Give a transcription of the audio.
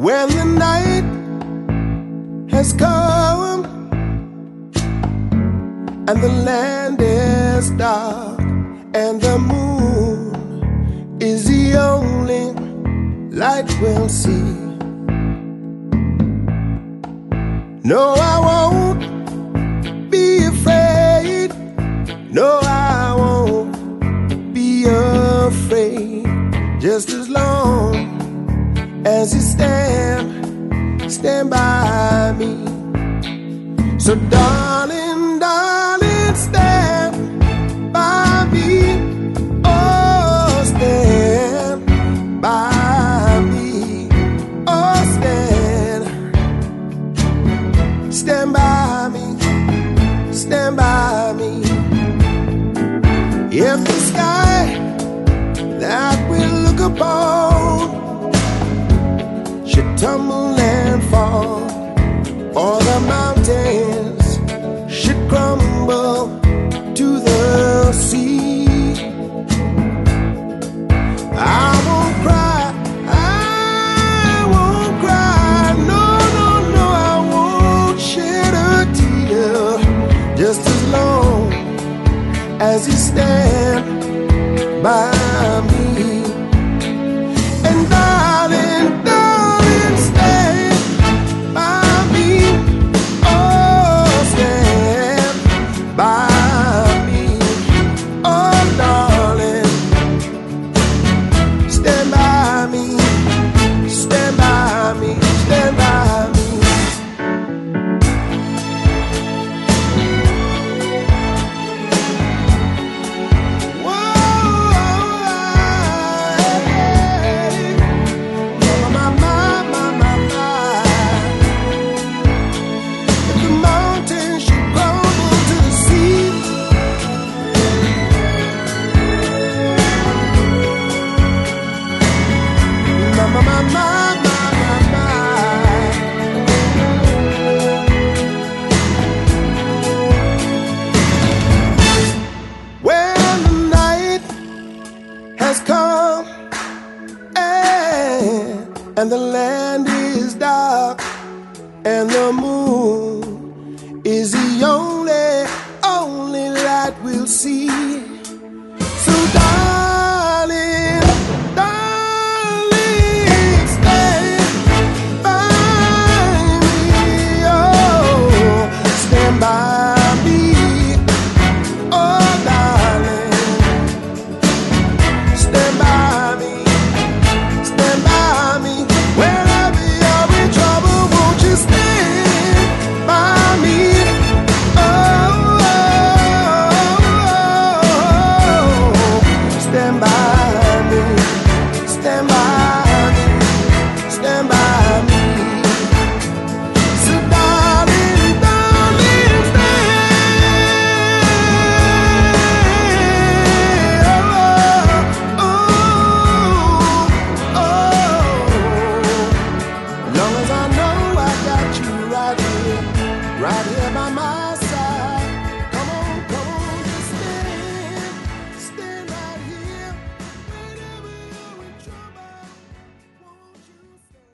When the night has come and the land is dark and the moon is the only light we'll see. No, I won't be afraid. No, I won't be afraid. Just as long as you stand by me. So darling, darling, stand by me. Oh, stand by me. Oh, stand by me. Stand by me. If the sky that we look upon should tumble and fall, or the mountains should crumble to the sea, I won't cry, I won't cry, no, no, no, I won't shed a tear, just as long as you stand by me. And darling, darling, stand by me. Oh, stand by me. Oh, darling, stand by me. Stand by me. Stand by me. When the night has come and the land is dark and the moon is the only